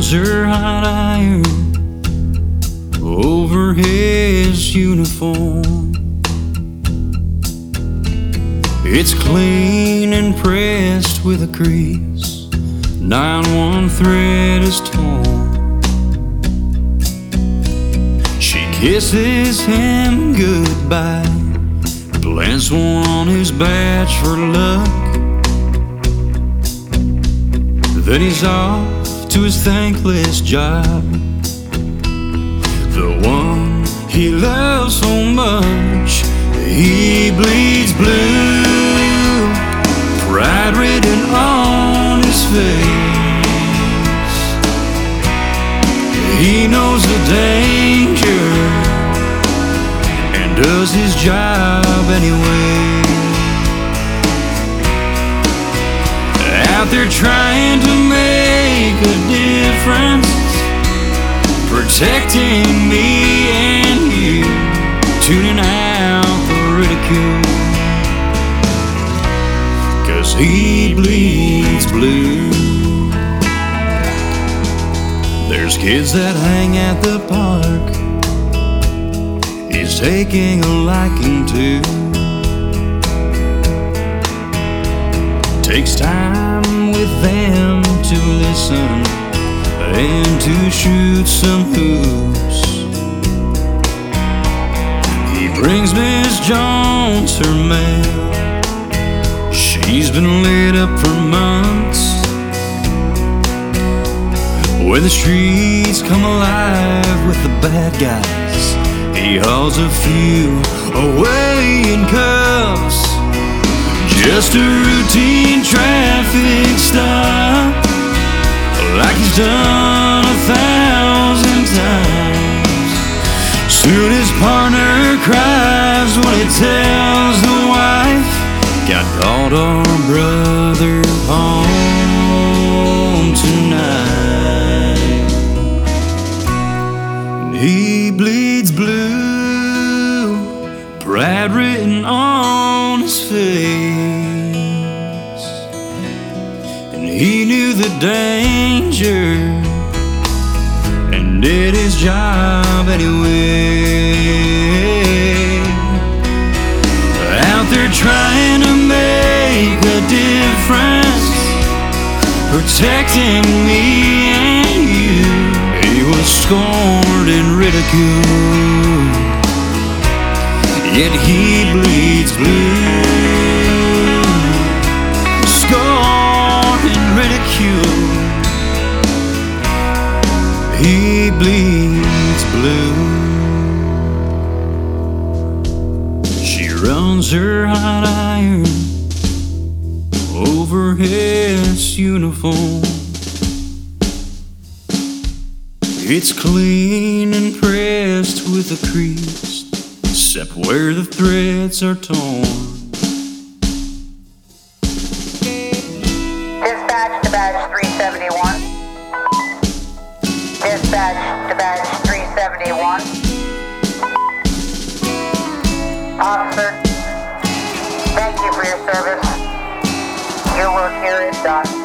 runs her hot iron over his uniform. It's clean and pressed with a crease, 9-1 thread is torn. She kisses him goodbye, plants one on his badge for luck. Then he's off to his thankless job, the one he loves so much. He bleeds blue, pride written on his face. He knows the danger and does his job anyway. Out there trying to make a difference, protecting me and you, tuning out the ridicule, 'cause he bleeds blue. There's kids that hang at the park he's taking a liking to. Takes time with them to listen and to shoot some hoops. He brings Miss Jones her mail. She's been laid up for months. When the streets come alive with the bad guys, he hauls a few away in cuffs. Just a routine traffic stop, like he's done 1,000 times. Soon his partner cries when he tells the wife, got called our brother home tonight. He bleeds blue, pride written on his face, and he knew the danger and did his job anyway. Out there trying to make a difference, protecting me and you. He was scorned and ridiculed, yet he bleeds blue. Scorned and ridiculed, he bleeds blue. She runs her hot iron over his uniform. It's clean and pressed with a crease, except where the threads are torn. Dispatch to badge 371. Dispatch to badge 371. Officer, thank you for your service. Your work here is done.